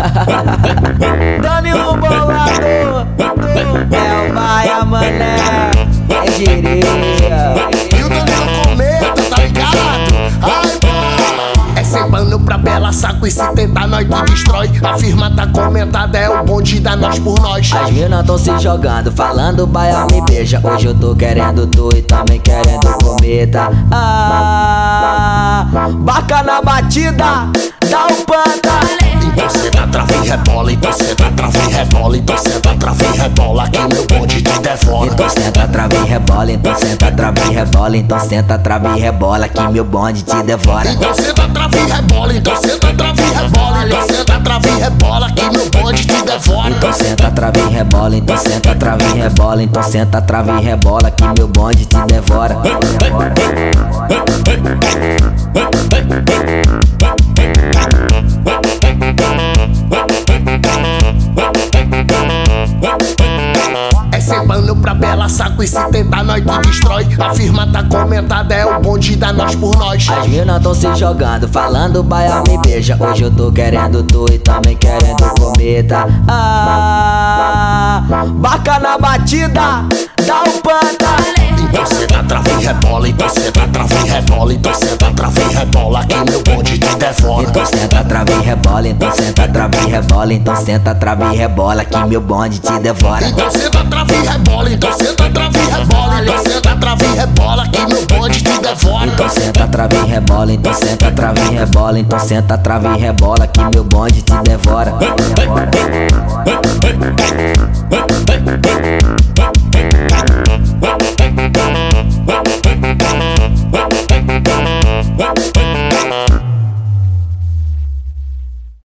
Danilo Bolado, é o Baia Mané, é Jereja. E o Danilo comenta, tá ligado? Ai, pô. É sem pano pra bela, saco e se tentar nós te destrói. A firma tá comentada, é o bonde da nós por nós. As minas tão se jogando, falando Baia me beija. Hoje eu tô querendo tu e também querendo cometa. Baca na batida, dá um panta. Então senta, trava e rebola, então senta, trava e rebola, então senta, trava e rebola, que meu bonde te devora. Então senta, trava e rebola, então senta, trava e rebola, então senta, trava e rebola, que meu bonde te devora. Então senta, trava e rebola, então senta, trava e rebola, então senta, trava e rebola, que meu bonde te devora. Então senta, trava e rebola, então senta, trava e rebola, então senta, trava e rebola, que meu bonde te devora. É sem pano pra bela, saco e se tentar nós te destrói. A firma tá comentada, é o bonde da nós por nós. As minas tão se jogando, falando Baia me beija. Hoje eu tô querendo tu e também querendo cometa. Baca na batida, dá um panta. Então senta, trava e rebola, então senta, trava e rebola, então senta, trava e rebola, que meu bonde te devora. Então senta, trava e rebola, então senta, trava e rebola, então senta, trava e rebola, que meu bonde te devora. Então senta, trava e rebola, então senta, trava e rebola, então senta, trava e rebola, que meu bonde te devora. Então senta, trava e rebola, então senta, trava e rebola, então senta, trava e rebola, que meu bonde te devora.